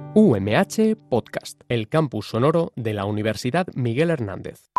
UMH Podcast, el campus sonoro de la Universidad Miguel Hernández.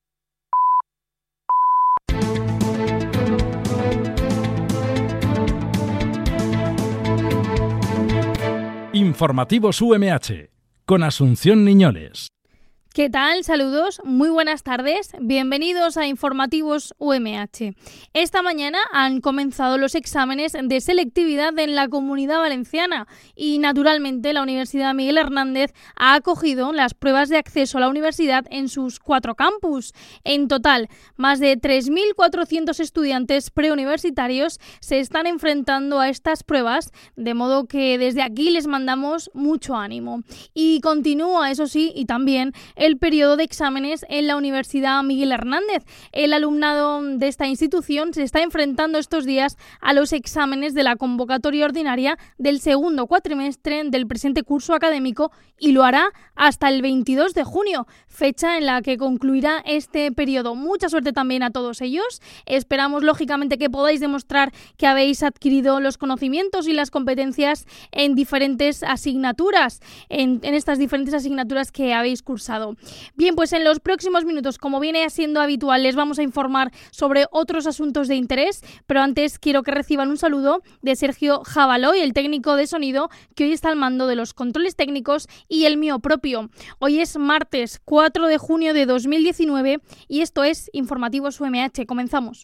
Informativos UMH, con Asunción Niñoles. ¿Qué tal? Saludos, muy buenas tardes, bienvenidos a Informativos UMH. Esta mañana han comenzado los exámenes de selectividad en la Comunidad Valenciana y, naturalmente, la Universidad Miguel Hernández ha acogido las pruebas de acceso a la universidad en sus 4 campus. En total, más de 3.400 estudiantes preuniversitarios se están enfrentando a estas pruebas, de modo que desde aquí les mandamos mucho ánimo. Y continúa, eso sí, y también el periodo de exámenes en la Universidad Miguel Hernández. El alumnado de esta institución se está enfrentando estos días a los exámenes de la convocatoria ordinaria del segundo cuatrimestre del presente curso académico y lo hará hasta el 22 de junio, fecha en la que concluirá este periodo. Mucha suerte también a todos ellos. Esperamos, lógicamente, que podáis demostrar que habéis adquirido los conocimientos y las competencias en diferentes asignaturas, en estas diferentes asignaturas que habéis cursado. Bien, pues en los próximos minutos, como viene siendo habitual, les vamos a informar sobre otros asuntos de interés, pero antes quiero que reciban un saludo de Sergio Javaloy, el técnico de sonido, que hoy está al mando de los controles técnicos, y el mío propio. Hoy es martes 4 de junio de 2019 y esto es Informativos UMH. Comenzamos.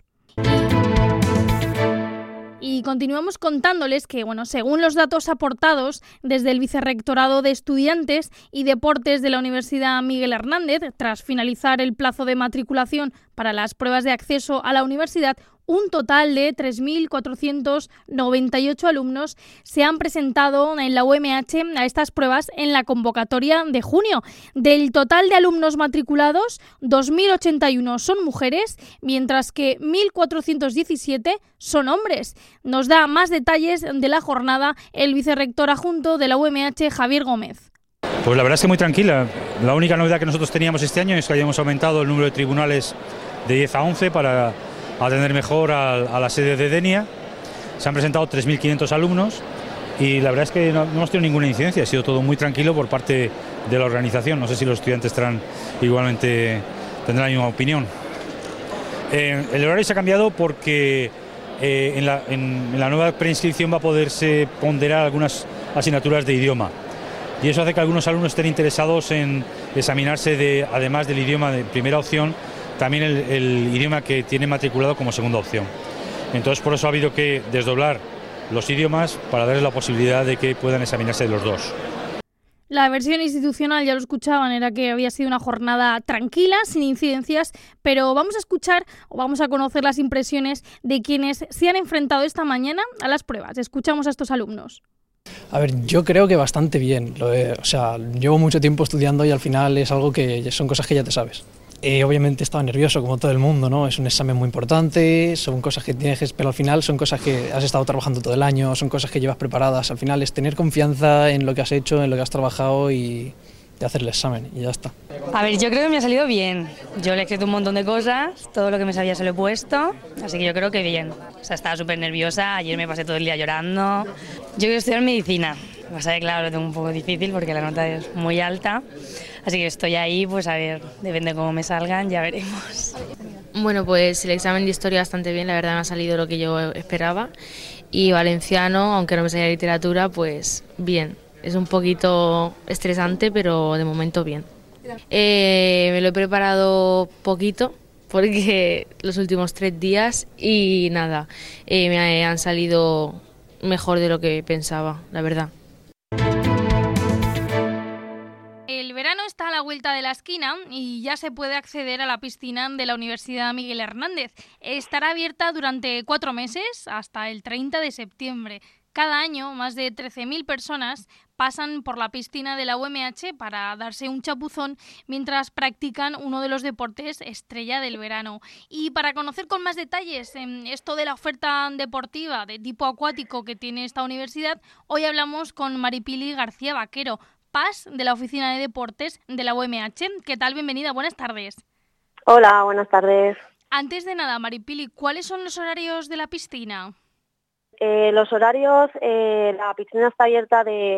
Y continuamos contándoles que, según los datos aportados desde el Vicerrectorado de Estudiantes y Deportes de la Universidad Miguel Hernández, tras finalizar el plazo de matriculación para las pruebas de acceso a la universidad, un total de 3.498 alumnos se han presentado en la UMH a estas pruebas en la convocatoria de junio. Del total de alumnos matriculados, 2.081 son mujeres, mientras que 1.417 son hombres. Nos da más detalles de la jornada el vicerrector adjunto de la UMH, Javier Gómez. Pues la verdad es que muy tranquila. La única novedad que nosotros teníamos este año es que hayamos aumentado el número de tribunales de 10 a 11 para atender mejor a la sede de Denia. Se han presentado 3.500 alumnos y la verdad es que no hemos tenido ninguna incidencia, ha sido todo muy tranquilo por parte de la organización. No sé si los estudiantes tendrán la misma opinión. El horario se ha cambiado porque en la nueva preinscripción va a poderse ponderar algunas asignaturas de idioma y eso hace que algunos alumnos estén interesados en examinarse además del idioma de primera opción, también el idioma que tiene matriculado como segunda opción. Entonces, por eso ha habido que desdoblar los idiomas para darles la posibilidad de que puedan examinarse de los dos. La versión institucional, ya lo escuchaban, era que había sido una jornada tranquila, sin incidencias, pero vamos a conocer las impresiones de quienes se han enfrentado esta mañana a las pruebas. Escuchamos a estos alumnos. A ver, yo creo que bastante bien. Llevo mucho tiempo estudiando y al final es algo que son cosas que ya te sabes. Obviamente estaba nervioso como todo el mundo, ¿no? Es un examen muy importante, son cosas que tienes, pero al final son cosas que has estado trabajando todo el año, son cosas que llevas preparadas. Al final es tener confianza en lo que has hecho, en lo que has trabajado y de hacer el examen y ya está. A ver, yo creo que me ha salido bien. Yo le he escrito un montón de cosas, todo lo que me sabía se lo he puesto, así que yo creo que bien. Estaba súper nerviosa, ayer me pasé todo el día llorando. Yo quiero estudiar medicina, lo que pasa es que claro, lo tengo un poco difícil porque la nota es muy alta, así que estoy ahí, pues a ver, depende de cómo me salgan, ya veremos. Bueno, pues el examen de historia bastante bien, la verdad me ha salido lo que yo esperaba, y valenciano, aunque no me salía literatura, pues bien. Es un poquito estresante, pero de momento bien. Me lo he preparado poquito, porque los últimos 3 días y nada, me han salido mejor de lo que pensaba, la verdad. El verano está a la vuelta de la esquina y ya se puede acceder a la piscina de la Universidad Miguel Hernández. Estará abierta durante 4 meses, hasta el 30 de septiembre. Cada año, más de 13.000 personas pasan por la piscina de la UMH para darse un chapuzón mientras practican uno de los deportes estrella del verano. Y para conocer con más detalles esto de la oferta deportiva de tipo acuático que tiene esta universidad, hoy hablamos con Maripili García Vaquero, PAS de la Oficina de Deportes de la UMH. ¿Qué tal? Bienvenida, buenas tardes. Hola, buenas tardes. Antes de nada, Maripili, ¿cuáles son los horarios de la piscina? Los horarios, la piscina está abierta de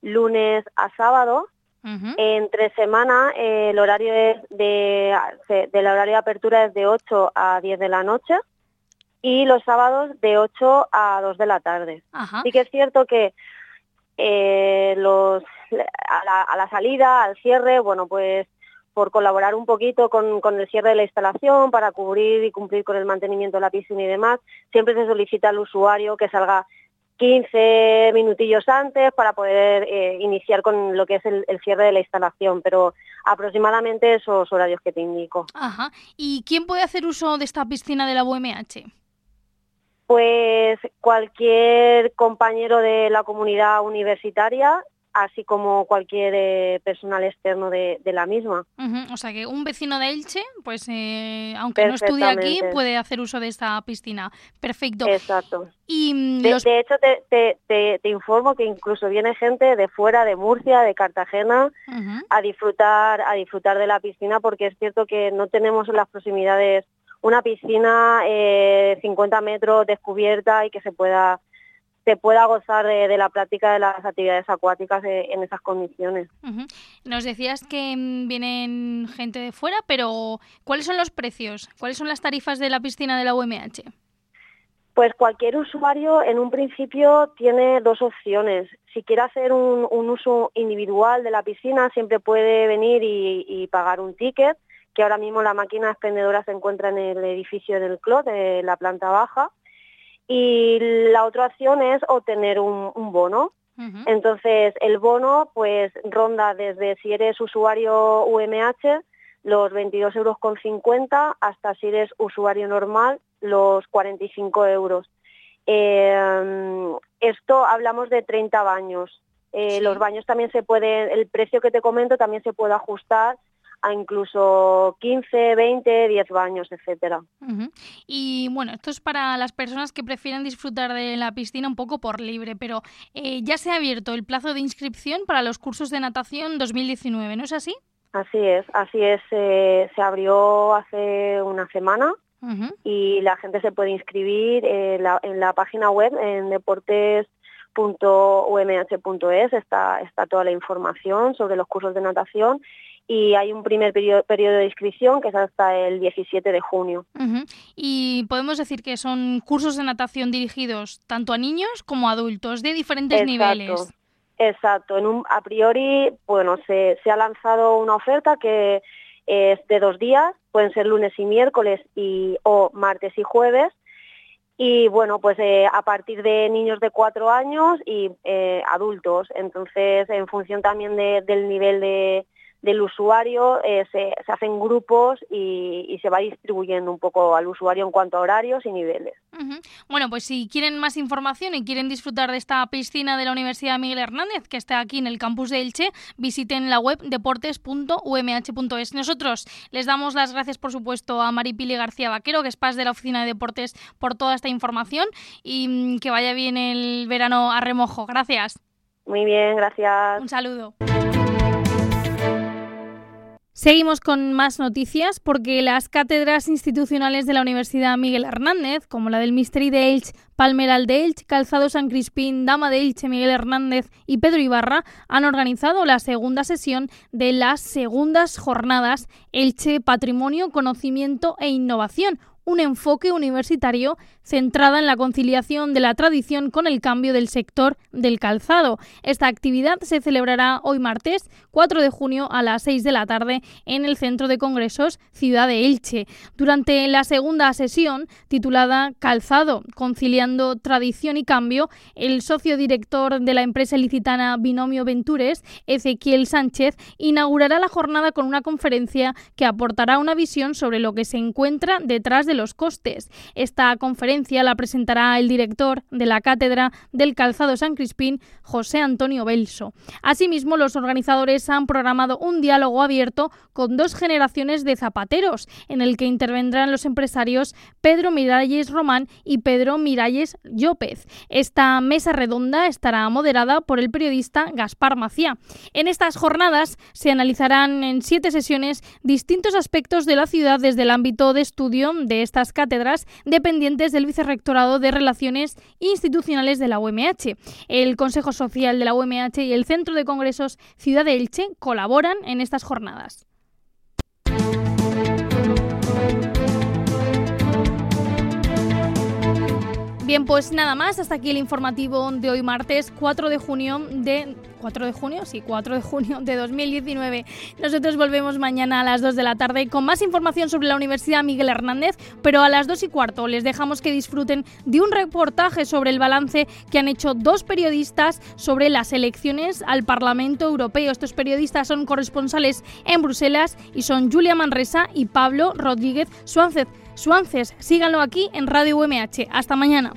lunes a sábado. Entre semana el horario del horario de apertura es de 8 a 10 de la noche y los sábados de 8 a 2 de la tarde. Ajá. Sí que es cierto que a la salida, al cierre, bueno, pues por colaborar un poquito con el cierre de la instalación, para cubrir y cumplir con el mantenimiento de la piscina y demás, siempre se solicita al usuario que salga 15 minutillos antes para poder iniciar con lo que es el cierre de la instalación, pero aproximadamente esos horarios que te indico. Ajá. ¿Y quién puede hacer uso de esta piscina de la UMH? Pues cualquier compañero de la comunidad universitaria, así como cualquier personal externo de la misma. O sea que un vecino de Elche, pues aunque no estudie aquí, puede hacer uso de esta piscina. Perfecto. Exacto. Y de hecho, te informo que incluso viene gente de fuera, de Murcia, de Cartagena, a disfrutar de la piscina, porque es cierto que no tenemos en las proximidades una piscina 50 metros descubierta y que se pueda gozar de la práctica de las actividades acuáticas en esas condiciones. Nos decías que vienen gente de fuera, pero ¿cuáles son los precios? ¿Cuáles son las tarifas de la piscina de la UMH? Pues cualquier usuario en un principio tiene dos opciones. Si quiere hacer un uso individual de la piscina, siempre puede venir y pagar un ticket, que ahora mismo la máquina expendedora se encuentra en el edificio del CLOT, de la planta baja. Y la otra opción es obtener un bono. Entonces, el bono pues ronda desde, si eres usuario UMH, los 22,50 € hasta, si eres usuario normal, los 45 €. Esto hablamos de 30 baños. Sí. Los baños también el precio que te comento también se puede ajustar a incluso 15, 20, 10 baños, etcétera. Y bueno, esto es para las personas que prefieren disfrutar de la piscina un poco por libre, pero ya se ha abierto el plazo de inscripción para los cursos de natación 2019, ¿no es así? Así es. Se abrió hace una semana y la gente se puede inscribir en la página web, en deportes.umh.es, está toda la información sobre los cursos de natación. Y hay un primer periodo de inscripción que es hasta el 17 de junio. Y podemos decir que son cursos de natación dirigidos tanto a niños como a adultos, de diferentes niveles. Exacto. A priori, bueno, se ha lanzado una oferta que es de 2 días, pueden ser lunes y miércoles o martes y jueves. Y bueno, pues a partir de niños de 4 años y adultos. Entonces, en función también del nivel del usuario, se hacen grupos y se va distribuyendo un poco al usuario en cuanto a horarios y niveles. Bueno, pues si quieren más información y quieren disfrutar de esta piscina de la Universidad Miguel Hernández, que está aquí en el campus de Elche, visiten la web deportes.umh.es. Nosotros les damos las gracias, por supuesto, a Maripili García Vaquero, que es PAS de la Oficina de Deportes, por toda esta información, y que vaya bien el verano a remojo. Gracias. Muy bien, gracias. Un saludo. Seguimos con más noticias porque las cátedras institucionales de la Universidad Miguel Hernández, como la del Misteri de Elche, Palmeral de Elche, Calzado San Crispín, Dama de Elche, Miguel Hernández y Pedro Ibarra, han organizado la segunda sesión de las segundas jornadas Elche Patrimonio, Conocimiento e Innovación, un enfoque universitario centrada en la conciliación de la tradición con el cambio del sector del calzado. Esta actividad se celebrará hoy martes 4 de junio a las 6 de la tarde en el Centro de Congresos Ciudad de Elche. Durante la segunda sesión, titulada Calzado, conciliando tradición y cambio, el socio director de la empresa ilicitana Binomio Ventures, Ezequiel Sánchez, inaugurará la jornada con una conferencia que aportará una visión sobre lo que se encuentra detrás de los costes. Esta conferencia la presentará el director de la Cátedra del Calzado San Crispín, José Antonio Belso. Asimismo, los organizadores han programado un diálogo abierto con 2 generaciones de zapateros, en el que intervendrán los empresarios Pedro Miralles Román y Pedro Miralles López. Esta mesa redonda estará moderada por el periodista Gaspar Maciá. En estas jornadas se analizarán en 7 sesiones distintos aspectos de la ciudad desde el ámbito de estudio de estas cátedras dependientes del Vicerrectorado de Relaciones Institucionales de la UMH. El Consejo Social de la UMH y el Centro de Congresos Ciudad de Elche colaboran en estas jornadas. Bien, pues nada más, hasta aquí el informativo de hoy martes 4 de junio de 2019. Nosotros volvemos mañana a las 2 de la tarde con más información sobre la Universidad Miguel Hernández, pero a las 2:15 les dejamos que disfruten de un reportaje sobre el balance que han hecho 2 periodistas sobre las elecciones al Parlamento Europeo. Estos periodistas son corresponsales en Bruselas y son Julia Manresa y Pablo Rodríguez Suárez. Síganlo aquí en Radio UMH. Hasta mañana.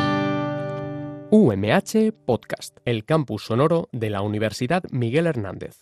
UMH Podcast, el campus sonoro de la Universidad Miguel Hernández.